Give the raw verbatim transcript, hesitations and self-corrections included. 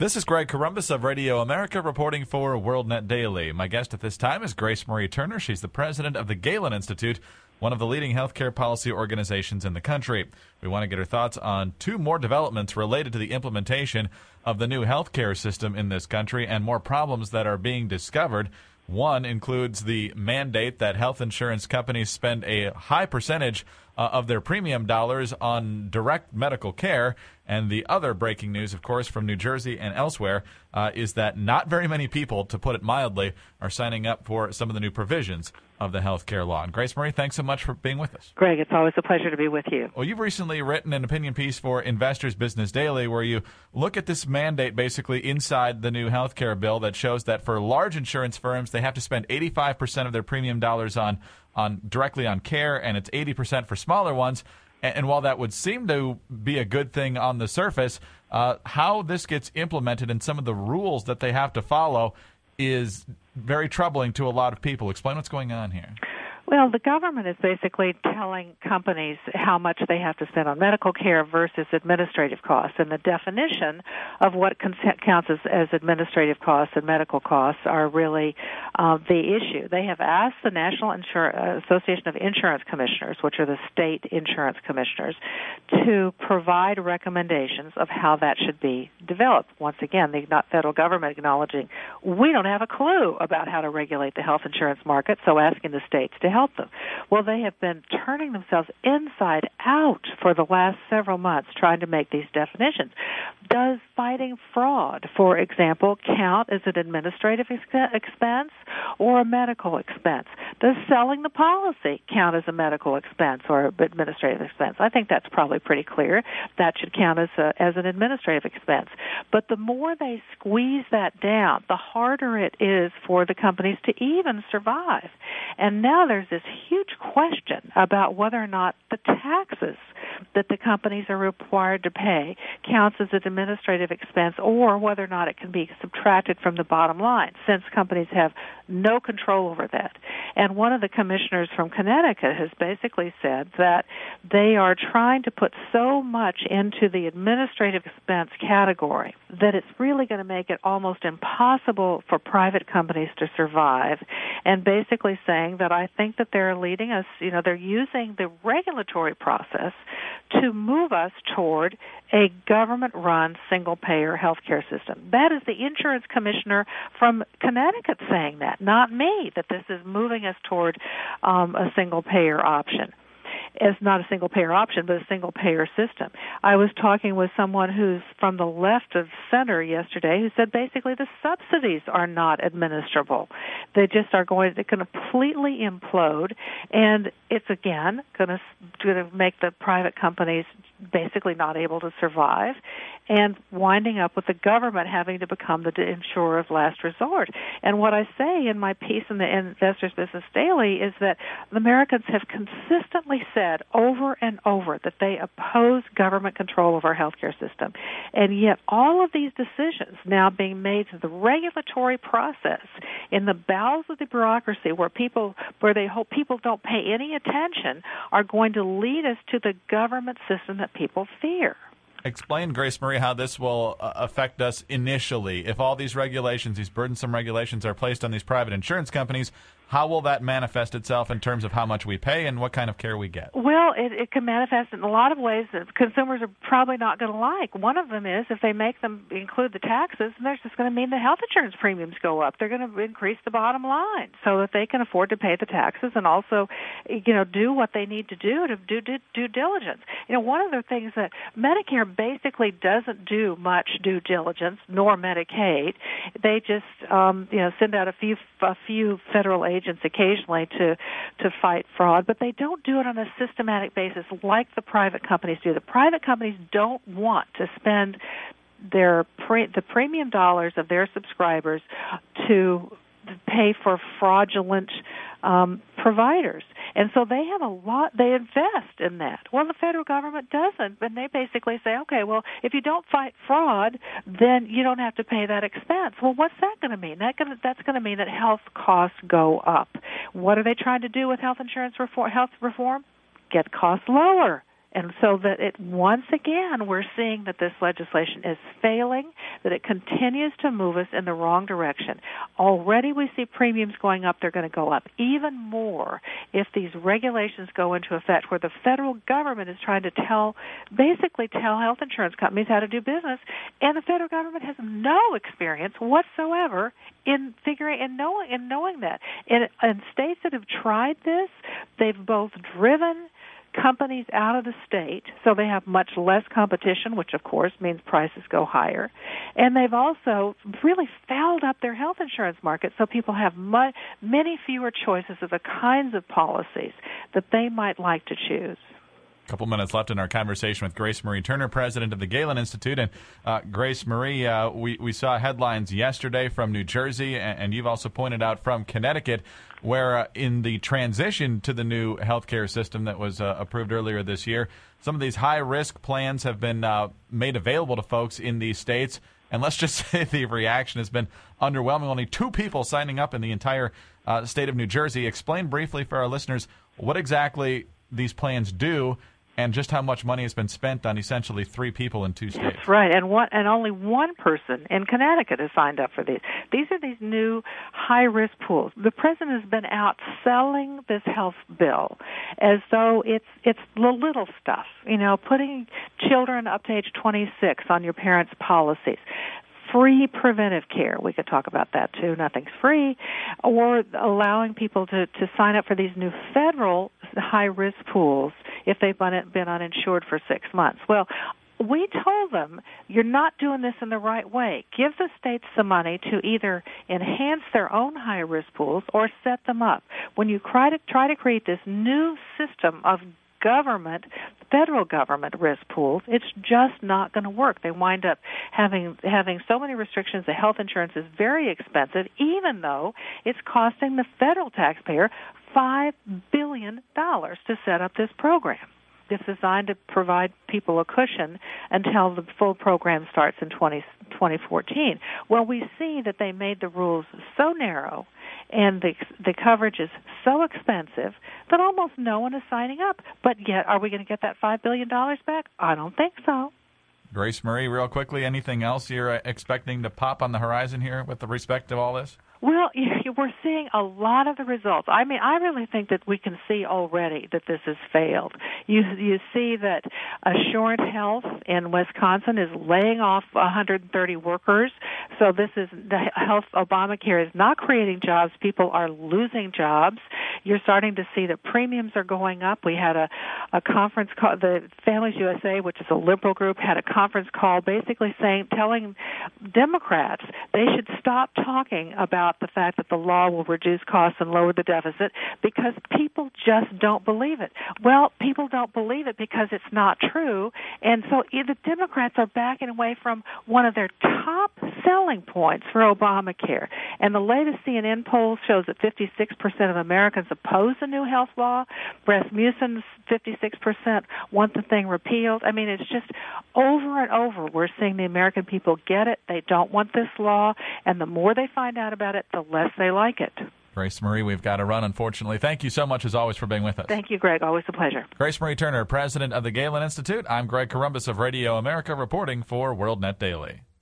This is Greg Corombos of Radio America reporting for WorldNet Daily. My guest at this time is Grace Marie Turner. She's the president of the Galen Institute, one of the leading healthcare policy organizations in the country. We want to get her thoughts on two more developments related to the implementation of the new healthcare system in this country and more problems that are being discovered. One includes the mandate that health insurance companies spend a high percentage uh, of their premium dollars on direct medical care. And the other breaking news, of course, from New Jersey and elsewhere, uh, is that not very many people, to put it mildly, are signing up for some of the new provisions of the health care law. And Grace Marie, thanks so much for being with us. Greg, it's always a pleasure to be with you. Well, you've recently written an opinion piece for Investors Business Daily where you look at this mandate basically inside the new health care bill that shows that for large insurance firms, they have to spend eighty-five percent of their premium dollars on, on directly on care, and it's eighty percent for smaller ones. And while that would seem to be a good thing on the surface, uh, how this gets implemented and some of the rules that they have to follow is very troubling to a lot of people. Explain what's going on here. Well, the government is basically telling companies how much they have to spend on medical care versus administrative costs. And the definition of what counts as, as administrative costs and medical costs are really uh, the issue. They have asked the National Insur- Association of Insurance Commissioners, which are the state insurance commissioners, to provide recommendations of how that should be developed. Once again, the federal government acknowledging we don't have a clue about how to regulate the health insurance market, so asking the states to help them. Well, they have been turning themselves inside out for the last several months trying to make these definitions. Does fighting fraud, for example, count as an administrative ex- expense or a medical expense? Does selling the policy count as a medical expense or administrative expense? I think that's probably pretty clear. That should count as a, as an administrative expense. But the more they squeeze that down, the harder it is for the companies to even survive. And now there's this huge question about whether or not the taxes that the companies are required to pay counts as an administrative expense or whether or not it can be subtracted from the bottom line, since companies have no control over that. And one of the commissioners from Connecticut has basically said that they are trying to put so much into the administrative expense category that it's really going to make it almost impossible for private companies to survive, and basically saying that I think that they're leading us, you know, they're using the regulatory process to move us toward a government-run single-payer healthcare system. That is the insurance commissioner from Connecticut saying that, not me, that this is moving us toward um, a single-payer option. As not a single-payer option, but a single-payer system. I was talking with someone who's from the left of center yesterday who said basically the subsidies are not administrable. They just are going to completely implode, and it's, again, going to, going to make the private companies basically not able to survive and winding up with the government having to become the insurer of last resort. And what I say in my piece in the Investors Business Daily is that the Americans have consistently said over and over that they oppose government control of our healthcare system. And yet all of these decisions now being made through the regulatory process in the bowels of the bureaucracy where people where they hope people don't pay any attention are going to lead us to the government system that people fear. Explain, Grace Marie, how this will uh, affect us initially. If all these regulations, these burdensome regulations, are placed on these private insurance companies, how will that manifest itself in terms of how much we pay and what kind of care we get? Well, it, it can manifest in a lot of ways that consumers are probably not going to like. One of them is if they make them include the taxes, then that's just going to mean the health insurance premiums go up. They're going to increase the bottom line so that they can afford to pay the taxes and also, you know, do what they need to do to do due, due diligence. You know, one of the things that Medicare basically doesn't do much due diligence, nor Medicaid. They just, um, you know, send out a few a few federal agents occasionally to to fight fraud, but they don't do it on a systematic basis like the private companies do. The private companies don't want to spend their pre, the premium dollars of their subscribers to pay for fraudulent um, providers. And so they have a lot, they invest in that. Well, the federal government doesn't, and they basically say, okay, well, if you don't fight fraud, then you don't have to pay that expense. Well, what's that going to mean? That gonna, that's going to mean that health costs go up. What are they trying to do with health insurance reform, health reform? Get costs lower. And so that it, once again, we're seeing that this legislation is failing, that it continues to move us in the wrong direction. Already we see premiums going up. They're going to go up even more if these regulations go into effect, where the federal government is trying to tell, basically tell health insurance companies how to do business, and the federal government has no experience whatsoever in figuring and knowing in knowing that. In, in states that have tried this, they've both driven companies out of the state, so they have much less competition, which of course means prices go higher. And they've also really fouled up their health insurance market, so people have mu- many fewer choices of the kinds of policies that they might like to choose. A couple minutes left in our conversation with Grace Marie Turner, president of the Galen Institute. And uh, Grace Marie, uh, we, we saw headlines yesterday from New Jersey, and, and you've also pointed out from Connecticut, where uh, in the transition to the new healthcare system that was uh, approved earlier this year, some of these high-risk plans have been uh, made available to folks in these states. And let's just say the reaction has been underwhelming. Only two people signing up in the entire uh, state of New Jersey. Explain briefly for our listeners what exactly these plans do, and just how much money has been spent on essentially three people in two states. That's right, and one, and only one person in Connecticut has signed up for these. These are these new high-risk pools. The president has been out selling this health bill as though it's it's the little stuff, you know, putting children up to age twenty-six on your parents' policies. Free preventive care. We could talk about that too. Nothing's free. Or allowing people to, to sign up for these new federal high-risk pools if they've been, been uninsured for six months. Well, we told them, you're not doing this in the right way. Give the states the money to either enhance their own high-risk pools or set them up. When you try to, try to create this new system of government, federal government risk pools, it's just not going to work. They wind up having having so many restrictions. The health insurance is very expensive, even though it's costing the federal taxpayer five billion dollars to set up this program. It's designed to provide people a cushion until the full program starts in twenty fourteen. Well, we see that they made the rules so narrow and the the coverage is so expensive that almost no one is signing up. But yet, are we going to get that five billion dollars back? I don't think so. Grace Marie, real quickly, anything else you're expecting to pop on the horizon here with respect to all this? Well, we're seeing a lot of the results. I mean, I really think that we can see already that this has failed. You you see that Assurant Health in Wisconsin is laying off one hundred thirty workers. So this is the health Obamacare is not creating jobs. People are losing jobs. You're starting to see that premiums are going up. We had a, a conference call, the Families U S A, which is a liberal group, had a conference call basically saying, telling Democrats they should stop talking about the fact that the law will reduce costs and lower the deficit because people just don't believe it. Well, people don't believe it because it's not true, and so the Democrats are backing away from one of their top selling points for Obamacare. And the latest C N N poll shows that fifty-six percent of Americans oppose the new health law. Rasmussen's fifty-six percent want the thing repealed. I mean, it's just over and over we're seeing the American people get it. They don't want this law, and the more they find out about it, the less they like it. Grace Marie, we've got to run, unfortunately. Thank you so much, as always, for being with us. Thank you, Greg. Always a pleasure. Grace Marie Turner, president of the Galen Institute. I'm Greg Corombos of Radio America, reporting for WorldNet Daily.